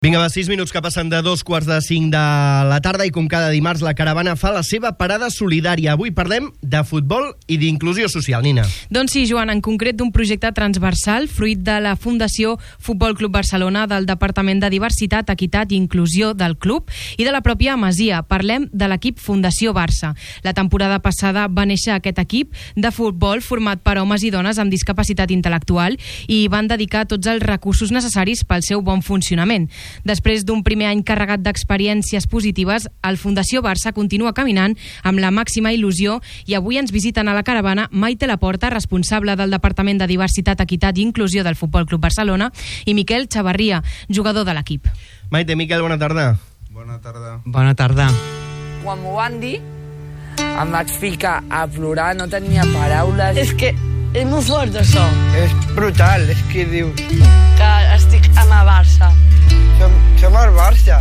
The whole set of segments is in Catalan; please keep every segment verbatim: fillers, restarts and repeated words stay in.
Vinga, va, sis minuts que passen de dos quarts de cinc de la tarda i com cada dimarts la caravana fa la seva parada solidària. Avui parlem de futbol i d'inclusió social, Nina. Doncs sí, Joan, en concret d'un projecte transversal fruit de la Fundació Futbol Club Barcelona, del Departament de Diversitat, Equitat i Inclusió del club i de la pròpia Masia. Parlem de l'equip Fundació Barça. La temporada passada va néixer aquest equip de futbol format per homes i dones amb discapacitat intel·lectual i van dedicar tots els recursos necessaris pel seu bon funcionament. Després d'un primer any carregat d'experiències positives, el Fundació Barça continua caminant amb la màxima il·lusió i avui ens visiten a la caravana Maite Laporta, responsable del Departament de Diversitat, Equitat i Inclusió del Futbol Club Barcelona, i Miquel Chavarria, jugador de l'equip. Maite, Miquel, bona tarda. Bona tarda. Bona tarda. Quan m'ho van dir, em vaig ficar a plorar, no tenia paraules. És que és molt fort, això. És brutal, és que dius... Que estic amb el Barça. Som, som el Barça.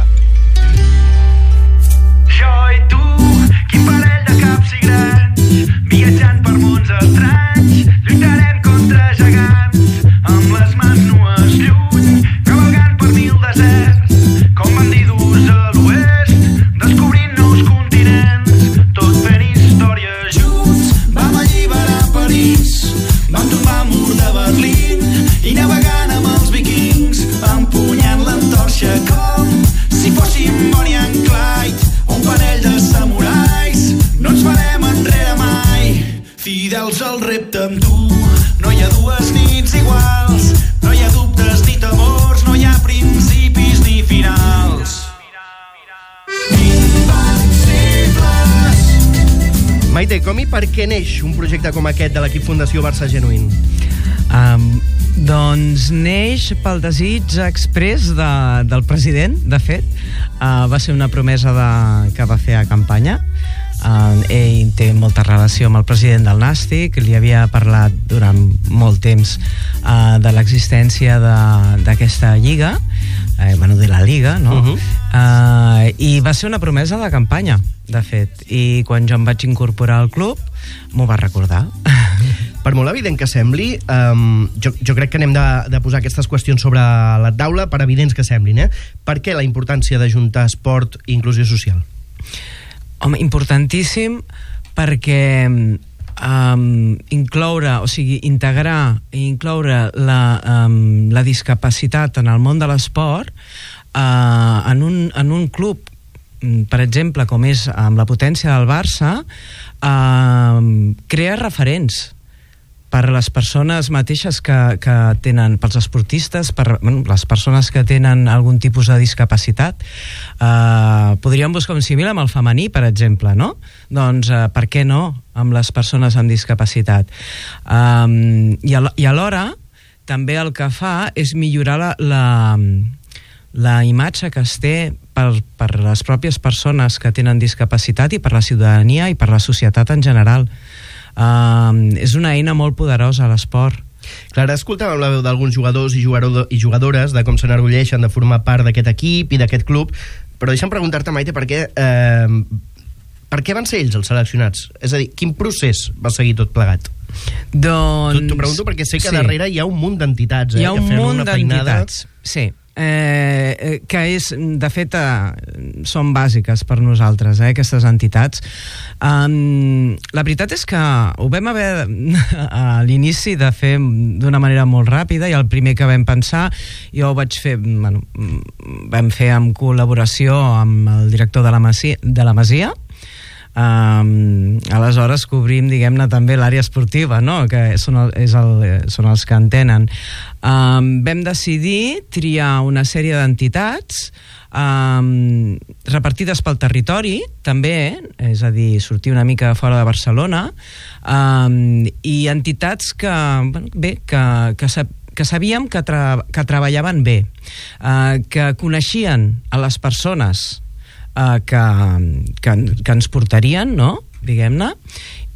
Jo i tu, quin parell de caps i grans, viatjant per mons estranys, lluitarem contra gegants, amb les mans nues lluny, cavalgant per mil deserts, com bandidos a l'oest, descobrint nous continents, tot fent història junts. Vam alliberar París, vam tombar el mur de Berlín i navegant amb els vikings, empunyant l'antorxa com si fóssim Bonnie and Clyde, un parell de samurais, no ens farem enrere mai, fidels al repte amb tu. No hi ha dues nits iguals, no hi ha dubtes ni temors, no hi ha principis ni finals. Invencibles. Maite, com i per què neix un projecte com aquest de l'equip Fundació Barça Genuïn? Um, doncs neix pel desig exprés de, del president, de fet. Uh, va ser una promesa de, que va fer a campanya. Uh, ell té molta relació amb el president del Nàstic, li havia parlat durant molt temps uh, de l'existència d'aquesta lliga, eh, bueno, de la Liga, no? Uh-huh. uh, I va ser una promesa de campanya, de fet, i quan jo em vaig incorporar al club m'ho va recordar. Per molt evident que sembli, um, jo, jo crec que anem de, de posar aquestes qüestions sobre la taula, per evidents que semblin, eh? Per què la importància d'ajuntar esport i inclusió social? Home, importantíssim perquè um, incloure, o sigui, integrar i incloure la, um, la discapacitat en el món de l'esport uh, en, un, en un club, per exemple, com és amb la potència del Barça, uh, crea referents per les persones mateixes que, que tenen, pels esportistes, per bueno, les persones que tenen algun tipus de discapacitat. Uh, podríem buscar un símil amb el femení, per exemple, no? Doncs uh, per què no amb les persones amb discapacitat? Um, i, al, I alhora també el que fa és millorar la, la, la imatge que es té per, per les pròpies persones que tenen discapacitat i per la ciutadania i per la societat en general. Uh, és una eina molt poderosa a l'esport. Clara, escoltàvem la veu d'alguns jugadors i, jugador, i jugadores de com s'enorgulleixen de formar part d'aquest equip i d'aquest club, però deixa'm preguntar-te, Maite, per què, eh, per què van ser ells els seleccionats? És a dir, quin procés va seguir tot plegat? Doncs... T'ho pregunto perquè sé que sí. darrere hi ha un munt d'entitats, eh, hi ha un que fan munt una feinada... d'entitats, sí. Eh, que és, de fet, eh, són bàsiques per nosaltres, eh, aquestes entitats. Um, la veritat és que ho vam haver a l'inici de fer d'una manera molt ràpida i el primer que vam pensar, jo ho vaig fer, bueno, vam fer en col·laboració amb el director de la Masia, de la Masia. Um, aleshores cobrim, diguem-ne, també l'àrea esportiva, no? Que són, el, és el, són els que en tenen. Um, vam decidir triar una sèrie d'entitats um, repartides pel territori també, eh? És a dir, sortir una mica fora de Barcelona, um, i entitats que, bueno, bé, que, que, sap, que sabíem que, tra que treballaven bé, uh, que coneixien a les persones Uh, que, que, que ens portarien, no? Diguem-ne,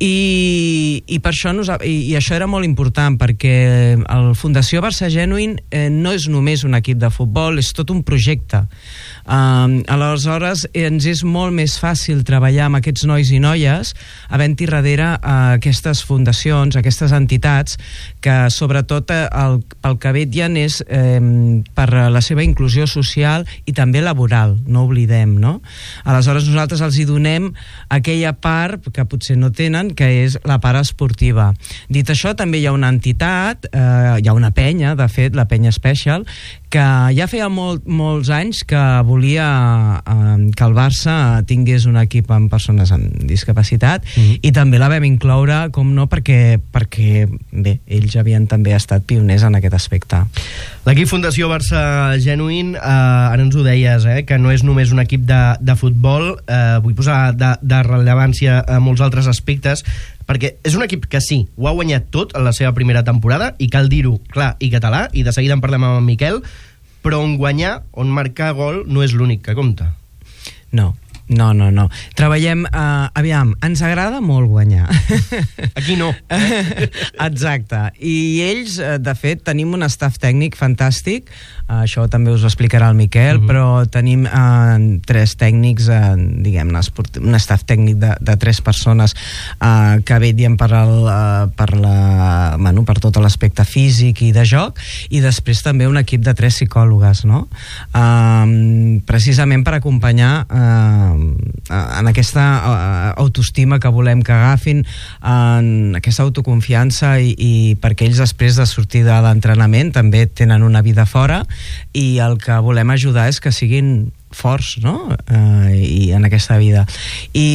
I, i per això nos, i, i això era molt important, perquè el Fundació Barça Genuïn eh, no és només un equip de futbol, és tot un projecte. Um, aleshores ens és molt més fàcil treballar amb aquests nois i noies havent-hi darrere uh, aquestes fundacions, aquestes entitats que sobretot eh, el, pel que vetllen és eh, per la seva inclusió social i també laboral, no oblidem, no? Aleshores nosaltres els hi donem aquella part que potser no tenen, que és la part esportiva. Dit això, també hi ha una entitat, eh, hi ha una penya, de fet, la Penya Special, que ja feia molt, molts anys que volia eh, que el Barça tingués un equip amb persones amb discapacitat, mm. i també la vam incloure, com no, perquè, perquè bé, ells havien també estat pioners en aquest aspecte. L'equip Fundació Barça Genuïn, eh, ara ens ho deies, eh, que no és només un equip de, de futbol, eh, vull posar de, de rellevància a molts altres aspectes, perquè és un equip que sí, ho ha guanyat tot en la seva primera temporada, i cal dir-ho clar i català, i de seguida en parlem amb en Miquel, però on guanyar, on marcar gol, no és l'únic que compta. No, no, no, no. Treballem, uh, aviam, ens agrada molt guanyar. Aquí no. Exacte. I ells, de fet, tenim un staff tècnic fantàstic, uh, això també us ho explicarà el Miquel, uh-huh. però tenim uh, tres tècnics, uh, diguem-ne, un staff tècnic de, de tres persones uh, que vetllen per, el, uh, per, la, bueno, per tot l'aspecte físic i de joc, i després també un equip de tres psicòlogues, no? Uh, precisament per acompanyar uh, en aquesta autoestima que volem que agafin, en aquesta autoconfiança, i, i perquè ells després de sortir de l'entrenament també tenen una vida fora, i el que volem ajudar és que siguin forts, no? Eh, i en aquesta vida. I,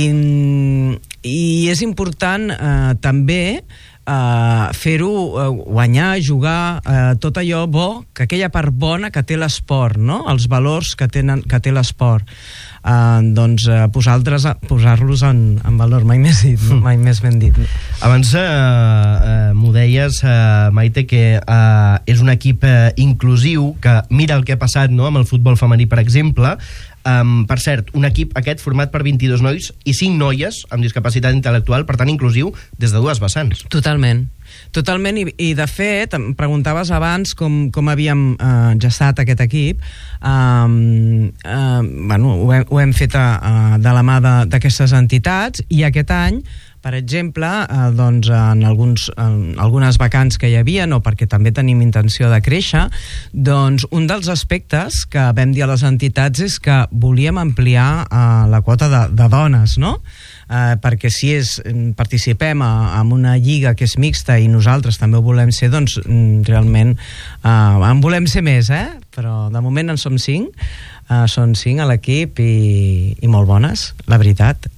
i és important eh, també Uh, fer-ho, uh, guanyar, jugar, uh, tot allò bo, que aquella part bona que té l'esport, no? Els valors que, tenen, que té l'esport, uh, doncs uh, posar-los posar-los en, en valor, mai més dit, no? Mai més ben dit. Abans uh, uh, m'ho deies, uh, Maite, que uh, és un equip uh, inclusiu, que mira el que ha passat, no?, amb el futbol femení, per exemple. Um, per cert, un equip aquest format per vint-i-dos nois i cinc noies amb discapacitat intel·lectual, per tant inclusiu des de dues vessants. Totalment. Totalment, i, i de fet, em preguntaves abans com, com havíem uh, gestat aquest equip. Um, uh, bueno, ho hem, ho hem fet a, a, de la mà d'aquestes entitats, i aquest any, per exemple, eh, doncs en, alguns, en algunes vacants que hi havia, no, perquè també tenim intenció de créixer, doncs un dels aspectes que vam dir a les entitats és que volíem ampliar eh, la quota de, de dones, no? Eh, perquè si és, participem a, a una lliga que és mixta i nosaltres també ho volem ser, doncs realment eh, en volem ser més, eh? Però de moment en som cinc, eh, són cinc a l'equip, i, i molt bones, la veritat.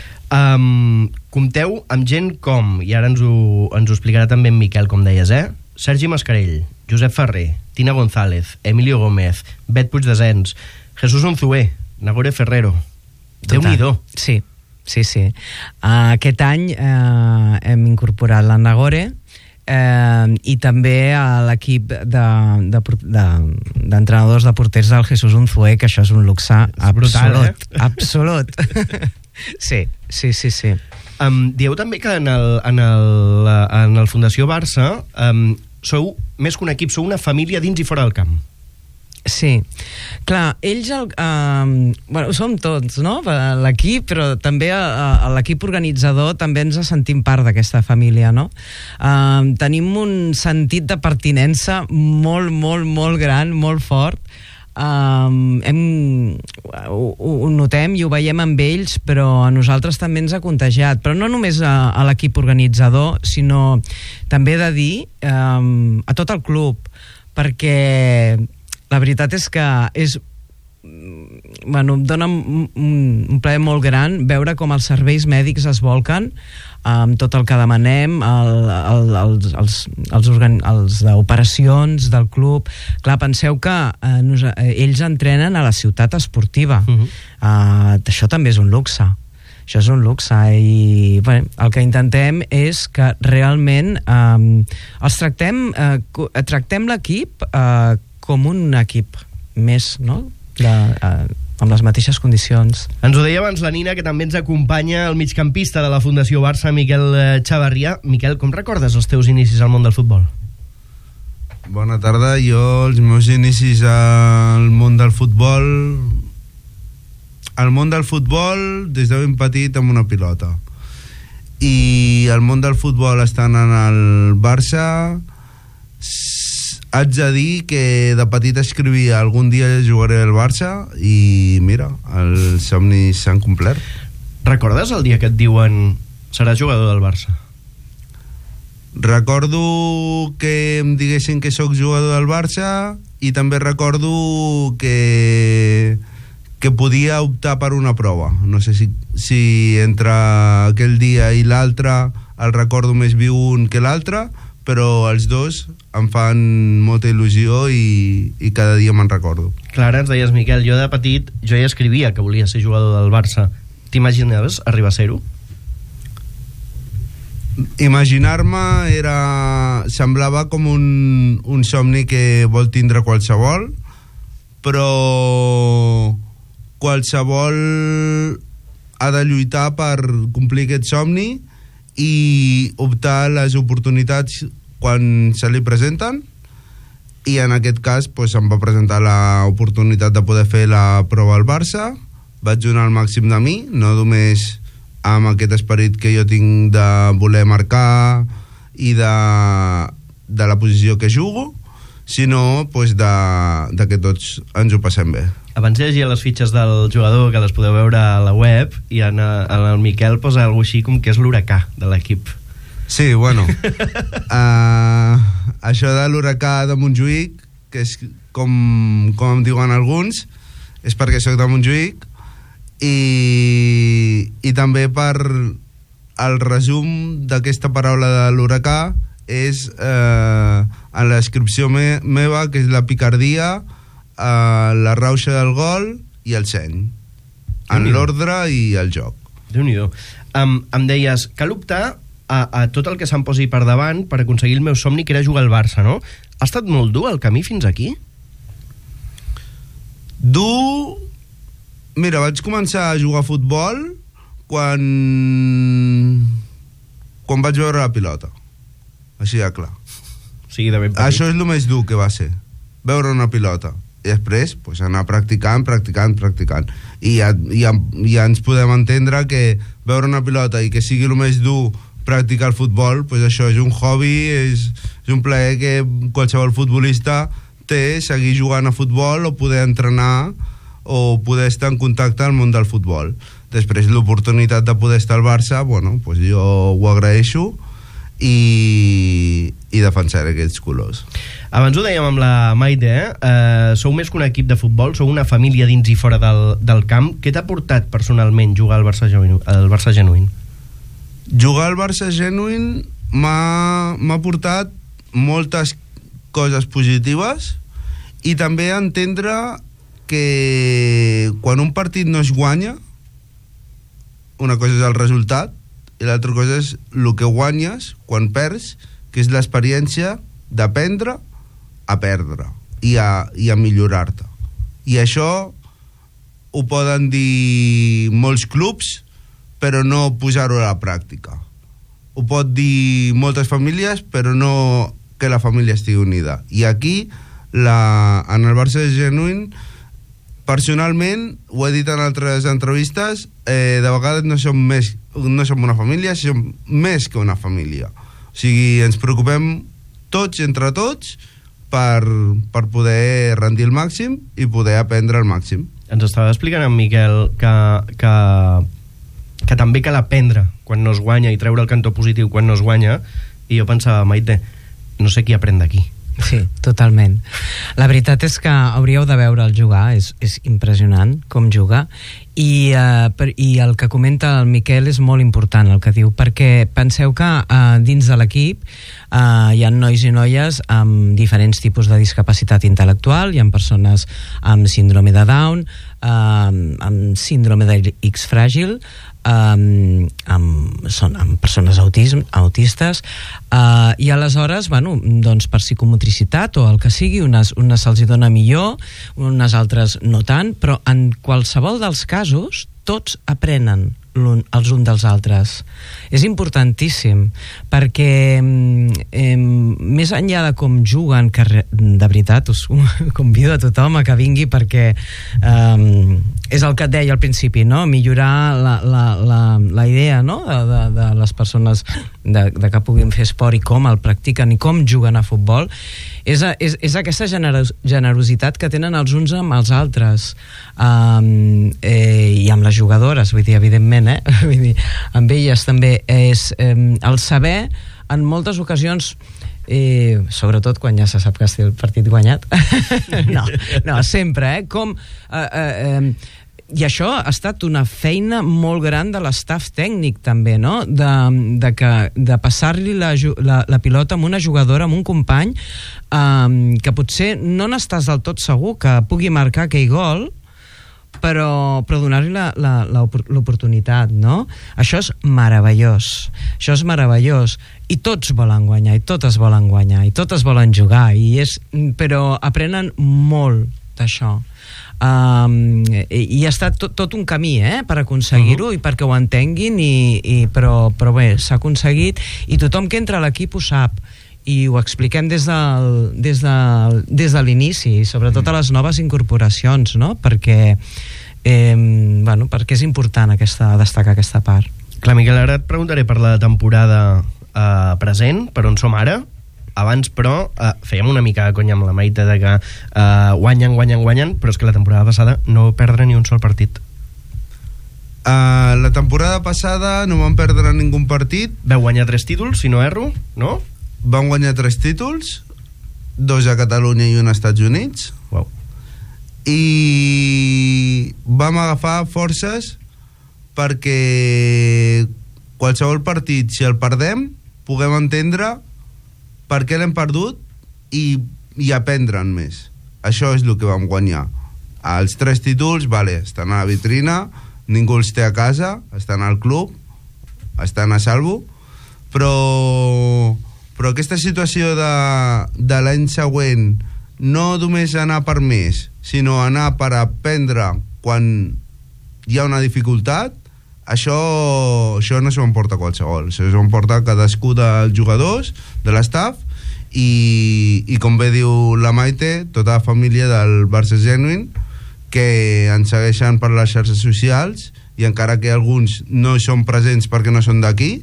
Um, compteu amb gent com, i ara ens ho, ens ho explicarà també en Miquel, com deies, eh? Sergi Mascarell, Josep Ferrer, Tina González, Emilio Gómez, Bet Puigdesens, Jesús Unzué, Nagore Ferrero. Déu-n'hi-do. Sí, sí, sí. Uh, aquest any uh, hem incorporat la Nagore, Eh, i també a l'equip d'entrenadors de, de, de, de porters del Jesús Unzué, que això és un luxe absolut, eh? Absolut. Sí, sí, sí, sí. Um, dieu també que en el, en el, en el Fundació Barça um, sou més que un equip, sou una família dins i fora del camp. Sí, clar, ells el, eh, bueno, som tots, no?, l'equip, però també a, a l'equip organitzador també ens sentim part d'aquesta família, no? Eh, tenim un sentit de pertinença molt, molt, molt gran, molt fort. Um, hem, ho, ho notem i ho veiem amb ells, però a nosaltres també ens ha contagiat, però no només a, a l'equip organitzador, sinó també de dir um, a tot el club, perquè la veritat és que és, bueno, em dona un, un plaer molt gran veure com els serveis mèdics es volquen amb tot el que demanem, el, el, els, els, els, organ, els d'operacions del club. Clar, penseu que eh, nos, eh, ells entrenen a la ciutat esportiva. Uh-huh. uh, això també és un luxe. Això és un luxe, i bueno, el que intentem és que realment eh, els tractem, eh, tractem l'equip eh, com un equip més, no? De, uh, amb les mateixes condicions. Ens ho deia abans la Nina, que també ens acompanya el migcampista de la Fundació Barça, Miquel Chavarria. Miquel, com recordes els teus inicis al món del futbol? Bona tarda. Jo, els meus inicis al món del futbol... Al món del futbol, des de ben petit, amb una pilota. I el món del futbol estant en el Barça, haig de dir que de petit escrivia algun dia jugaré al Barça i mira, els somnis s'han complert. Recordes el dia que et diuen seràs jugador del Barça? Recordo que em diguessin que sóc jugador del Barça i també recordo que que podia optar per una prova. No sé si, si entre aquell dia i l'altre el recordo més viu un que l'altre, però els dos em fan molta il·lusió i, i cada dia me'n recordo. Clara, ens deies, Miquel, jo de petit jo ja escrivia que volia ser jugador del Barça. T'imaginaves arribar a ser-ho? Imaginar-me era... semblava com un, un somni que vol tindre qualsevol, però qualsevol ha de lluitar per complir aquest somni i optar les oportunitats quan se li presenten, i en aquest cas pues, em va presentar l'oportunitat de poder fer la prova al Barça. Vaig donar el màxim de mi, no només amb aquest esperit que jo tinc de voler marcar i de, de la posició que jugo, sinó pues, de, de que tots ens ho passem bé. Abans llegia les fitxes del jugador, que les podeu veure a la web, i en, en el Miquel posa alguna així com que és l'huracà de l'equip. Sí, bueno. uh, això de l'huracà de Montjuïc, que és com, com em diuen alguns, és perquè soc de Montjuïc, i, i també per el resum d'aquesta paraula de l'huracà és eh, en la descripció me meva, que és la picardia, eh, la rauxa del gol i el seny, en l'ordre i el joc. Déu-n'hi-do. Um, em deies, cal optar a, a tot el que se'm posi per davant per aconseguir el meu somni, que era jugar al Barça, no? Ha estat molt dur el camí fins aquí? Dur... Mira, vaig començar a jugar a futbol quan... quan vaig veure la pilota. Així de clar. Sí, de ben petit. Això és el més dur que va ser, veure una pilota. I després, pues, anar practicant, practicant, practicant. I ja, ja, ja ens podem entendre que veure una pilota i que sigui el més dur practicar el futbol, pues això és un hobby, és, és un plaer que qualsevol futbolista té, seguir jugant a futbol o poder entrenar o poder estar en contacte al món del futbol. Després l'oportunitat de poder estar al Barça, bueno, pues jo ho agraeixo i, i defensaré aquests colors. Abans ho dèiem amb la Maite, eh? Uh, sou més que un equip de futbol, sou una família dins i fora del, del camp. Què t'ha portat personalment jugar al Barça genuïn? Al Barça genuïn? Jugar al Barça genuïn m'ha, m'ha portat moltes coses positives i també entendre que quan un partit no es guanya, una cosa és el resultat i l'altra cosa és el que guanyes quan perds, que és l'experiència d'aprendre a perdre i a, i a millorar-te. I això ho poden dir molts clubs, però no posar-ho a la pràctica. Ho pot dir moltes famílies, però no que la família estigui unida. I aquí, la, en el Barça genuïn, personalment, ho he dit en altres entrevistes, eh, de vegades no som, més, no som una família, som més que una família. O sigui, ens preocupem tots, entre tots, per, per poder rendir el màxim i poder aprendre el màxim. Ens estava explicant en Miquel que, que, que també cal aprendre quan no es guanya i treure el cantó positiu quan no es guanya, i jo pensava, Maite, no sé qui aprèn d'aquí. Sí, totalment. La veritat és que hauríeu de veure'l jugar, és, és impressionant com juga, i, uh, per, i el que comenta el Miquel és molt important el que diu, perquè penseu que uh, dins de l'equip uh, hi ha nois i noies amb diferents tipus de discapacitat intel·lectual, hi ha persones amb síndrome de Down, uh, amb síndrome de X fràgil, um, amb, són amb persones autism, autistes, uh, i aleshores, bueno, doncs per psicomotricitat o el que sigui, unes, unes se'ls hi dona millor, unes altres no tant, però en qualsevol dels casos tots aprenen l'un, els uns dels altres. És importantíssim perquè eh, més enllà de com juguen, que de veritat us convido a tothom a que vingui perquè eh, és el que et deia al principi, no? Millorar la, la, la, la idea, no? de, de, de les persones de, de que puguin fer esport i com el practiquen i com juguen a futbol. És, a, és, és aquesta generos, generositat que tenen els uns amb els altres, um, eh, i amb les jugadores, vull dir, evidentment, eh? Vull dir, amb elles també és eh, el saber en moltes ocasions, eh, sobretot quan ja se sap que el partit guanyat no, no, sempre, eh? Com eh, eh, eh, i això ha estat una feina molt gran de l'estaf tècnic també, no? De, de, que, de passar-li la, la, la pilota amb una jugadora, amb un company um, que potser no n'estàs del tot segur que pugui marcar aquell gol, però, però donar-li l'oportunitat, no? Això és meravellós, això és meravellós, i tots volen guanyar, i totes volen guanyar, i totes volen jugar, i és, però aprenen molt d'això. Um, i, i ha estat tot, tot un camí, eh, per aconseguir-ho, uh-huh. i perquè ho entenguin, i, i, però, però bé, s'ha aconseguit, i tothom que entra a l'equip ho sap, i ho expliquem des, del, des, del, des de l'inici, sobretot a les noves incorporacions, no? Perquè, eh, bueno, perquè és important aquesta, destacar aquesta part. Clar, Miquel, ara et preguntaré per la temporada eh, present, per on som ara. Abans, però, eh, fèiem una mica de conya amb la Maite de que eh, guanyen, guanyen, guanyen, però és que la temporada passada no perdre ni un sol partit. Uh, la temporada passada no van perdre ningú partit. Vau guanyar tres títols, si no erro, no? Van guanyar tres títols, dos a Catalunya i un als Estats Units. Wow. I vam agafar forces perquè qualsevol partit, si el perdem, puguem entendre per què l'hem perdut i, i aprendre'n més. Això és el que vam guanyar. Els tres títols, vale, estan a la vitrina, ningú els té a casa, estan al club, estan a salvo, però, però aquesta situació de, de l'any següent, no només anar per més, sinó anar per aprendre quan hi ha una dificultat, això, això no s'ho emporta qualsevol, això s'ho emporta cadascú dels jugadors, de l'estaf, i, i com bé diu la Maite, tota la família del Barça Genuine, que ens segueixen per les xarxes socials, i encara que alguns no són presents perquè no són d'aquí,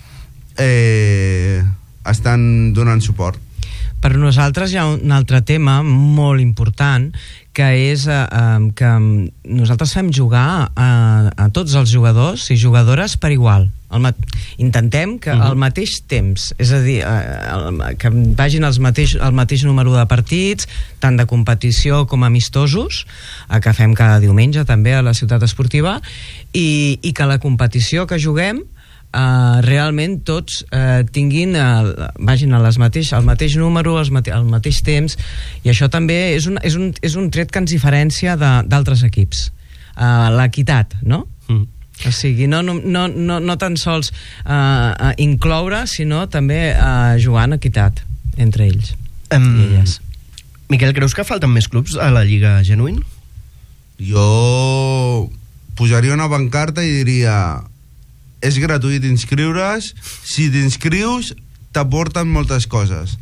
eh, estan donant suport. Per nosaltres hi ha un altre tema molt important, que és eh, que nosaltres fem jugar a, a tots els jugadors i jugadores per igual. El intentem que uh-huh. al mateix temps, és a dir, eh, que vagin els mateix, el mateix número de partits, tant de competició com amistosos, eh, que fem cada diumenge també a la ciutat esportiva, i, i que la competició que juguem Uh, realment tots uh, tinguin uh, vagin a les mateix, al mateix número, al mate, al mateix temps, i això també és un, és un, és un tret que ens diferencia d'altres equips, uh, l'equitat, no? Mm. O sigui, no, no, no, no, no tan sols uh, uh, incloure, sinó també uh, jugar en equitat entre ells um, i elles. Miquel, creus que falten més clubs a la Lliga Genuine? Jo posaria una pancarta i diria: és gratuït inscriure's, si t'inscrius t'aporten moltes coses.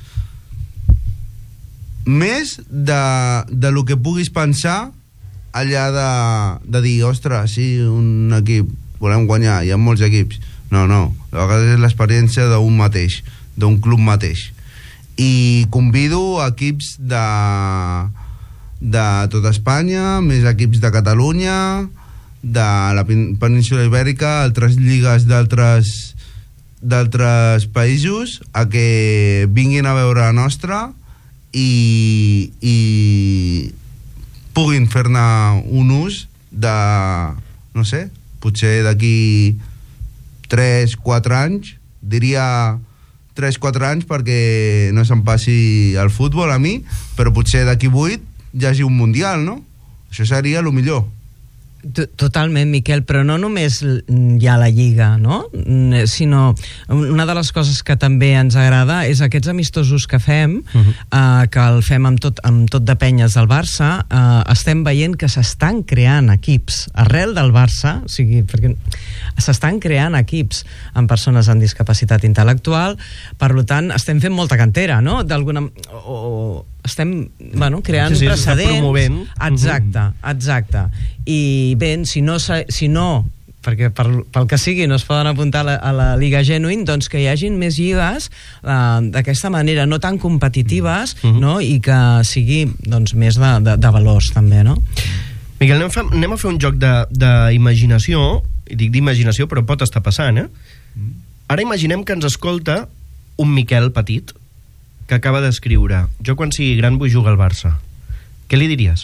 Més de, de lo que puguis pensar allà de, de dir, ostres, sí, un equip, volem guanyar, hi ha molts equips. No, no, a vegades és l'experiència d'un mateix, d'un club mateix. I convido equips de, de tota Espanya, més equips de Catalunya, de la península Ibèrica, altres lligues d'altres d'altres països, a que vinguin a veure la nostra i, i puguin fer-ne un ús de, no sé, potser d'aquí tres quatre anys, diria tres quatre anys perquè no se'm passi el futbol a mi, però potser d'aquí vuit hi hagi un mundial, no? Això seria el millor. Totalment, Miquel, però no només hi ha la Lliga, no? Sinó una de les coses que també ens agrada és aquests amistosos que fem, uh-huh. eh, que el fem amb tot, amb tot de penyes del Barça, eh, estem veient que s'estan creant equips arrel del Barça, o sigui, perquè s'estan creant equips amb persones amb discapacitat intel·lectual, per tant, estem fent molta cantera, no? D'alguna... O, estem, bueno, creant sí, sí, precedents. Promovent. Exacte, exacte. I bé, si no, si no perquè per, pel que sigui no es poden apuntar a la, a la Lliga Genuine, doncs que hi hagin més lligues uh, d'aquesta manera, no tan competitives, uh-huh. no? I que sigui doncs, més de, de, de valors també, no? Miquel, anem, fa, anem a fer un joc d'imaginació, i dic d'imaginació però pot estar passant, eh? Ara imaginem que ens escolta un Miquel petit que acaba d'escriure: jo quan sigui gran vull jugar al Barça. Què li diries?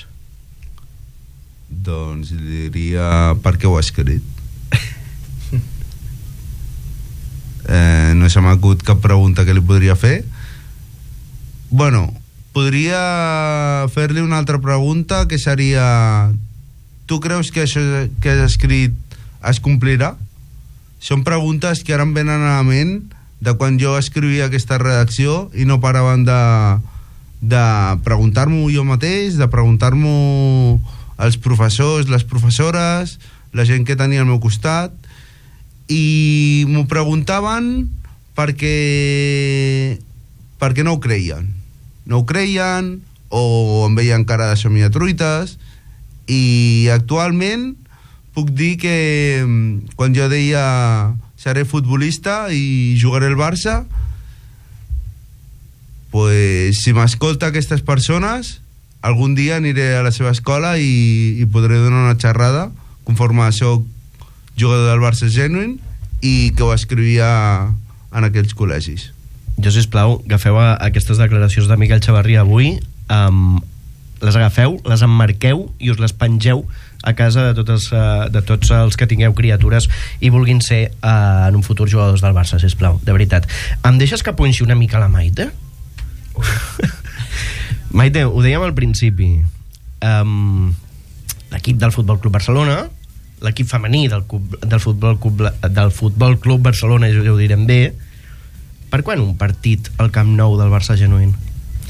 Doncs li diria per què ho ha escrit. eh, no se m'ha acut cap pregunta que li podria fer. Bueno, podria fer-li una altra pregunta, que seria: tu creus que això que has escrit es complirà? Són preguntes que ara em venen a la ment de quan jo escrivia aquesta redacció i no paraven de, de preguntar-m'ho jo mateix, de preguntar-m'ho els professors, les professores, la gent que tenia al meu costat, i m'ho preguntaven perquè perquè no ho creien no ho creien o em veien cara de somiatruites. I actualment puc dir que quan jo deia seré futbolista i jugaré al Barça, pues si m'escolta aquestes persones, algun dia aniré a la seva escola i, i podré donar una xerrada conforme soc jugador del Barça Genuine i que ho escrivia en aquells col·legis. Jo, sisplau, agafeu aquestes declaracions de Miquel Chavarria avui, um, les agafeu, les emmarqueu i us les pengeu a casa de, totes, uh, de tots els que tingueu criatures i vulguin ser uh, en un futur jugadors del Barça, sisplau, de veritat. Em deixes que punxi una mica la Maite? Maite, ho dèiem al principi, um, l'equip del Futbol Club Barcelona, l'equip femení del, del, Futbol Club, del Futbol Club Barcelona, ja ho direm bé, per quan un partit al Camp Nou del Barça Genuïn?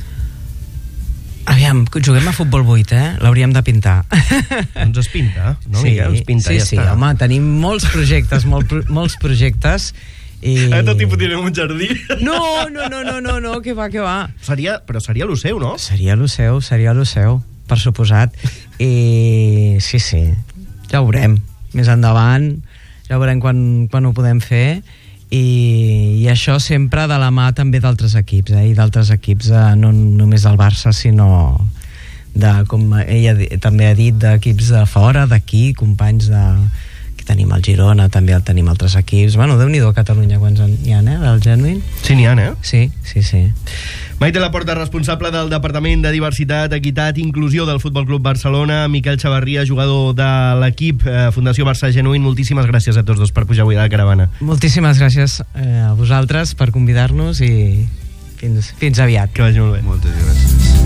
Aviam, juguem a futbol vuit, eh? L'hauríem de pintar. Doncs es pinta, no? Sí, Miquel, es pinta, sí, ja sí, està. home, tenim molts projectes, molt, molts projectes. I... Eh, tot i fotirem un jardí. No, no, no, no, no, no, que va, que va. Seria, però seria lo seu, no? Seria lo seu, seria lo seu, per suposat. I sí, sí, ja ho veurem. Més endavant, ja veurem quan, quan ho podem fer. I, i això sempre de la mà també d'altres equips, eh? I d'altres equips, eh, no només del Barça, sinó de, com ella també ha dit, d'equips de fora, d'aquí, companys de... que tenim el Girona, també el tenim altres equips. Bueno, Déu-n'hi-do a Catalunya quants n'hi ha, eh, del Genuine. Sí, n'hi ha, eh? Sí, sí, sí. Maite Laporta, responsable del Departament de Diversitat, Equitat i Inclusió del Futbol Club Barcelona. Miquel Chavarria, jugador de l'equip eh, Fundació Barça Genuïn. Moltíssimes gràcies a tots dos per pujar avui a la caravana. Moltíssimes gràcies eh, a vosaltres per convidar-nos i fins, fins aviat. Que vagi molt bé. Moltes gràcies.